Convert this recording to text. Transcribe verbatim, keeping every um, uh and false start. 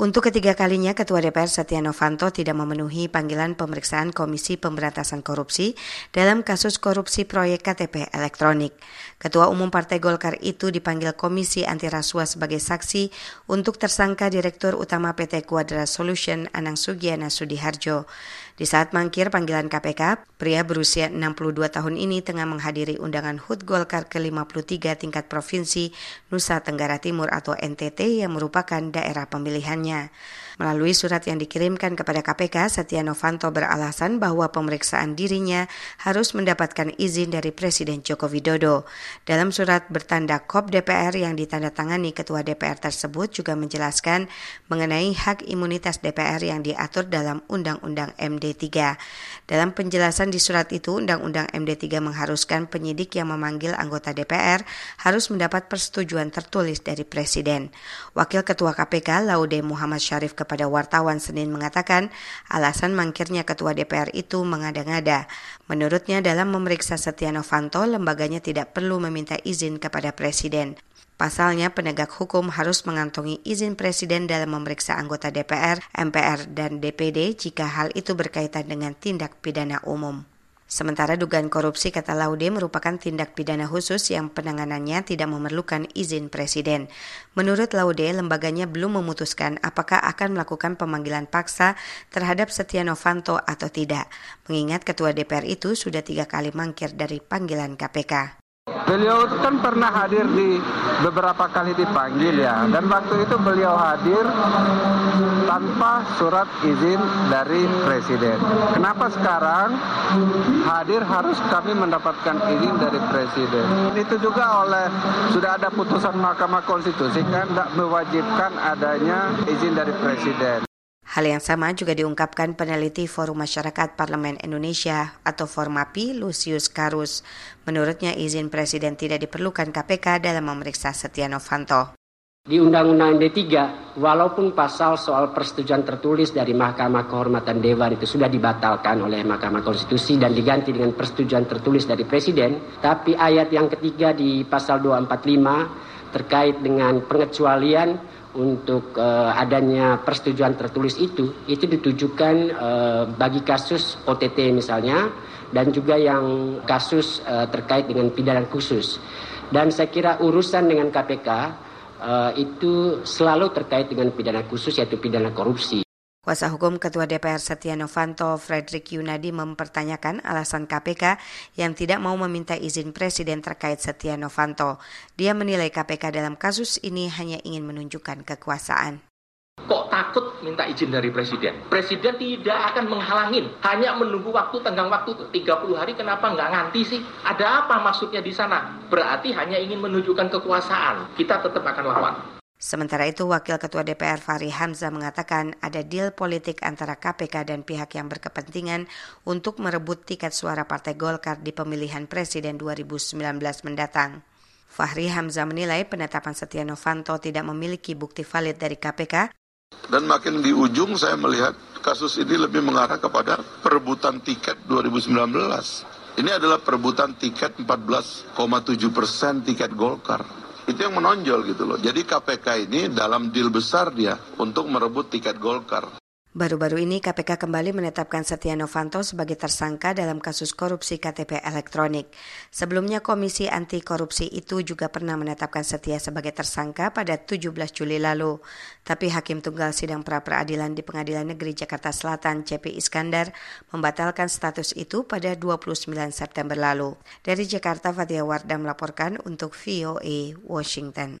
Untuk ketiga kalinya, Ketua D P R Setia Novanto tidak memenuhi panggilan pemeriksaan Komisi Pemberantasan Korupsi dalam kasus korupsi proyek K T P elektronik. Ketua Umum Partai Golkar itu dipanggil Komisi Anti Rasuah sebagai saksi untuk tersangka Direktur Utama P T Quadra Solution Anang Sugiana Sudiharjo. Di saat mangkir panggilan K P K, pria berusia enam puluh dua tahun ini tengah menghadiri undangan H U T Golkar ke lima puluh tiga tingkat Provinsi Nusa Tenggara Timur atau N T T yang merupakan daerah pemilihannya. Melalui surat yang dikirimkan kepada K P K, Setia Novanto beralasan bahwa pemeriksaan dirinya harus mendapatkan izin dari Presiden Joko Widodo. Dalam surat bertanda K O P D P R yang ditandatangani Ketua D P R tersebut juga menjelaskan mengenai hak imunitas D P R yang diatur dalam Undang-Undang M D tiga. Dalam penjelasan di surat itu, Undang-Undang M D tiga mengharuskan penyidik yang memanggil anggota D P R harus mendapat persetujuan tertulis dari Presiden. Wakil Ketua K P K, Laude Muhammad Syarif kepada wartawan Senin mengatakan alasan mangkirnya Ketua D P R itu mengada-ngada. Menurutnya dalam memeriksa Setia Novanto, lembaganya tidak perlu meminta izin kepada Presiden. Pasalnya, penegak hukum harus mengantongi izin Presiden dalam memeriksa anggota D P R, M P R, dan D P D jika hal itu berkaitan dengan tindak pidana umum. Sementara dugaan korupsi, kata Laude, merupakan tindak pidana khusus yang penanganannya tidak memerlukan izin Presiden. Menurut Laude, lembaganya belum memutuskan apakah akan melakukan pemanggilan paksa terhadap Setia Novanto atau tidak, mengingat Ketua D P R itu sudah tiga kali mangkir dari panggilan K P K. Beliau kan pernah hadir di beberapa kali dipanggil ya, dan waktu itu beliau hadir tanpa surat izin dari Presiden. Kenapa sekarang hadir harus kami mendapatkan izin dari Presiden? Itu juga oleh sudah ada putusan Mahkamah Konstitusi kan tidak mewajibkan adanya izin dari Presiden. Hal yang sama juga diungkapkan peneliti Forum Masyarakat Parlemen Indonesia atau Formapi, Lusius Karus. Menurutnya izin Presiden tidak diperlukan K P K dalam memeriksa Setia Novanto. Di Undang-Undang M D tiga, walaupun pasal soal persetujuan tertulis dari Mahkamah Kehormatan Dewan itu sudah dibatalkan oleh Mahkamah Konstitusi dan diganti dengan persetujuan tertulis dari Presiden, tapi ayat yang ketiga di pasal dua ratus empat puluh lima terkait dengan pengecualian untuk uh, adanya persetujuan tertulis itu, itu ditujukan uh, bagi kasus O T T misalnya, dan juga yang kasus uh, terkait dengan pidana khusus. Dan saya kira urusan dengan K P K uh, itu selalu terkait dengan pidana khusus, yaitu pidana korupsi. Kuasa hukum Ketua D P R Setia Novanto, Frederick Yunadi, mempertanyakan alasan K P K yang tidak mau meminta izin Presiden terkait Setia Novanto. Dia menilai K P K dalam kasus ini hanya ingin menunjukkan kekuasaan. Kok takut minta izin dari Presiden? Presiden tidak akan menghalangin, hanya menunggu waktu, tenggang waktu tiga puluh hari, kenapa nggak nganti sih? Ada apa maksudnya di sana? Berarti hanya ingin menunjukkan kekuasaan, kita tetap akan lawan. Sementara itu, Wakil Ketua D P R Fahri Hamzah mengatakan ada deal politik antara K P K dan pihak yang berkepentingan untuk merebut tiket suara Partai Golkar di pemilihan Presiden dua ribu sembilan belas mendatang. Fahri Hamzah menilai penetapan Setia Novanto tidak memiliki bukti valid dari K P K. Dan makin di ujung saya melihat kasus ini lebih mengarah kepada perebutan tiket dua ribu sembilan belas. Ini adalah perebutan tiket empat belas koma tujuh persen tiket Golkar. Itu yang menonjol gitu loh. Jadi K P K ini dalam deal besar dia untuk merebut tiket Golkar. Baru-baru ini K P K kembali menetapkan Setia Novanto sebagai tersangka dalam kasus korupsi K T P elektronik. Sebelumnya Komisi Anti Korupsi itu juga pernah menetapkan Setia sebagai tersangka pada tujuh belas Juli lalu. Tapi Hakim Tunggal Sidang Pra-Peradilan di Pengadilan Negeri Jakarta Selatan C P Iskandar membatalkan status itu pada dua puluh sembilan September lalu. Dari Jakarta, Fathia Wardah melaporkan untuk V O A Washington.